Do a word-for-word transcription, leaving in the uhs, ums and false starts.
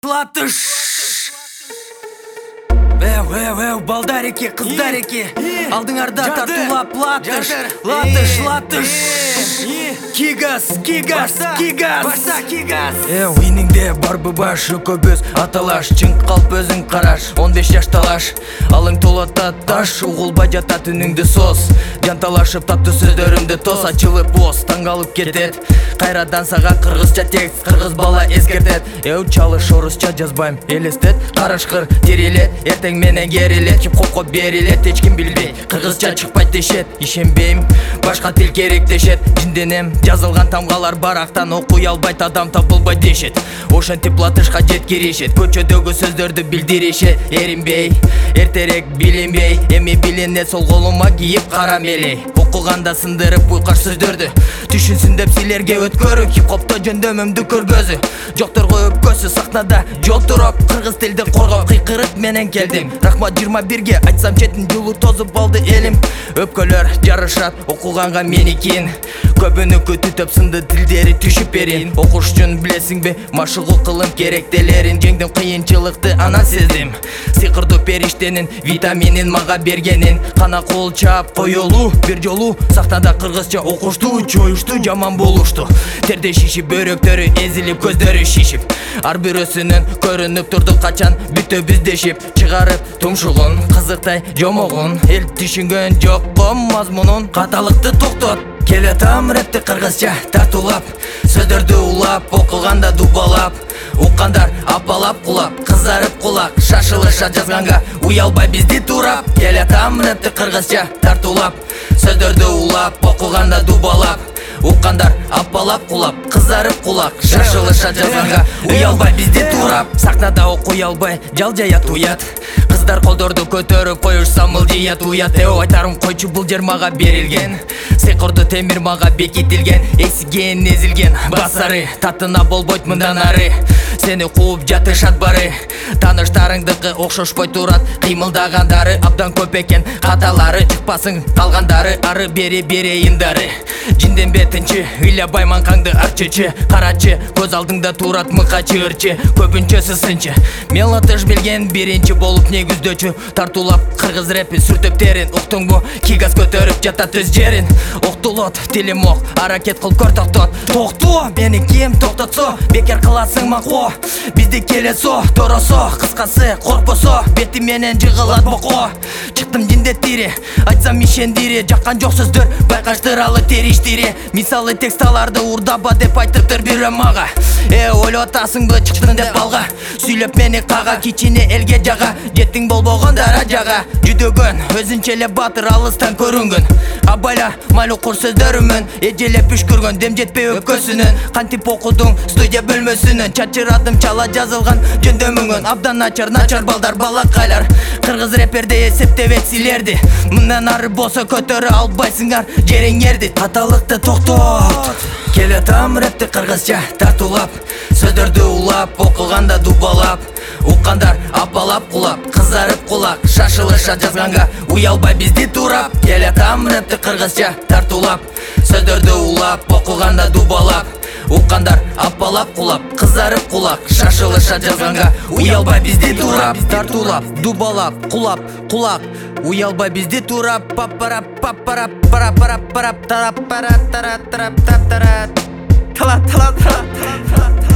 Латыш. Эу, эу, эу, балдар эке, кыздар эке. Алдыңарда тартулап латыш. Латыш, латыш. Кигас, кигас, кигас. Баса кигас. Эу, инеңде барбы башы көбөз аталаш. Чың калп өзүң караш. он беш жашталаш. Алың толата таш, угулбай жата түнүңдү сос. Жанталашып таттуу сөздөрүмдү тос. Ачылып боз, таңгалып кетет. Кайрадан сага кыргызча текст, кыргыз бала эскертет. Эу, чалыш орусча жазбайм, элестет. Карашкыр терилет, эртең менен керилет. Хип-хопко берилет, эч ким билбейт. Кыргызча чыкпайт дешет, ишенбейм. Башка тил керек дешет. Жинденем, жазылган тамгалар барактан окуй албайт, адам табылбайт дешет. Ошентип латышка жеткиришет, көчөдөгү сөздөрдү билдиришет. Эринбей, эртерээк билинбей, эми билинет сол колума кийип кара мелей. Окуганда сындырып уйкаш сөздөрдү, түшүнсүн деп силерге өткөрү. Хип-хопто жөндөмүмдү көргөзү, жокторго өпкөсү сахнада жол туруп. Кыргыз тилди коргоп кыйкырык менен келдим. Рахмат жыйырма бирге айтсам четин жулу тозуп алды элим. Өпкөлөр жарышат окуганга меникин, көбүнүкү түтөп сынды тилдери түшүп берин. Окушчун билесиңби машыгуу кылым керектелерин. Жеңдим кыйынчылыкты анан сездим, сыйкырдуу периштенин витаминин мага бергенин. Кана кол чаап коюлуу бир жолу сахнада кыргызча окушту. Жоюшту жаман болушту, терде шишип бөйрөктөрү эзилип көздөрү шишип. Ар бирөөсүнүн көрүнүп турду качан бүтөбүз дешип. Чыгарып тумшугун кызыктай жомогун, эл түшүнгөн жокко мазмунун. Каталыкты токтот, келатам рэпти кыргызча тартуулап. Сөздөрдү улап, окуганда дубалап. Уккандар апалап кулап, кызарып кулак. Шашылыша жазганга уялбай бизди турап. Келатам рэпти кыргызча тартуулап. Сөздөрдү улап, окуганда дубалап. Уккандар апалап кулап, кызарып кулак. Шашылыша жазганга уялбай бизди турап. Сахнада окуй албай жалжаят уят, кыздар колдорду көтөрүп коюшса мылжыят уят. Эу, айтарым койчу, бул жер мага берилген, сыйкырдуу темир мага бекитилген. Эсиген эзилген басары, татына болбойт мындан ары. Сени кууп жатышат бары, тааныштарыңдыкы окшошпой турат. Кыймылдагандары абдан көп экен, каталары чыкпасың калгандары. Ары бери берейин дары, жинден бетинчи ыйлабай маңкаңды арчычы. Карачы, көз алдыңда турат мыкачы ырчы, көбүнчөсү сынчы. Мен латыш билген биринчи болуп негиздөөчү. Тартуулап кыргыз рэпи сүртөптерин, уктуңбу кигаз көтөрүп жатат өз жерин. Октулот тилим ок, аракет кыл көр токтот. Токтоо, мени ким токтотсо, бекер кыласың макоо. Бизди келесо, торосо, кыскасы коркпосо, бети менен жыгылат боко. Чыктым жиндет тири, айтсам ишендири. Жаккан жок сөздөр байкаштыралы териштири. Мисалы тексталарды урдаба деп айтыптыр бирөө мага. Э, ойлоп атасыңбы чыктың деп алга, сүйлөп мени кага. Кичине элге жага, жеттиң болбогон даражага. Жүдөгөн, өзүнчө эле батыр алыстан көрүнгөн. Абайла майлуу кур сөздөрүмөн, эжелеп үшкүргөн дем жетпей өпкөсүнөн. Кантип окудуң студия бөлмөсүнөн, чачырадым чала жазылган жөндөмүңөн. Абдан начар, начар балдар балакайлар, кыргыз рэперде эсептебет силерди. Мындан ары болсо көтөрө албайсыңар жериңерди. Каталыкты токтот, келатам рэпти кыргызча тартуулап. Сөздөрдү улап, окуганда дубалап. Уккандар апалап кулап, кызарып кулак. Шашылыша жазганга уялбай бизди турап. Келатам рэпти кыргызча тартуулап. Сөздөрдү улап, окуганда дубалап. Уккандар апалап кулап, кызарып кулак. Шашылыша жазганга уялбай бизди турап. Тартуулап, дубалап, кулап, кулак. Уялбай бизди турап. Папарап, папарап, парап, парап, парап, тарап, парап, тарап, тарап, тарап, тарап. Тала, тала, тала, тала, тала.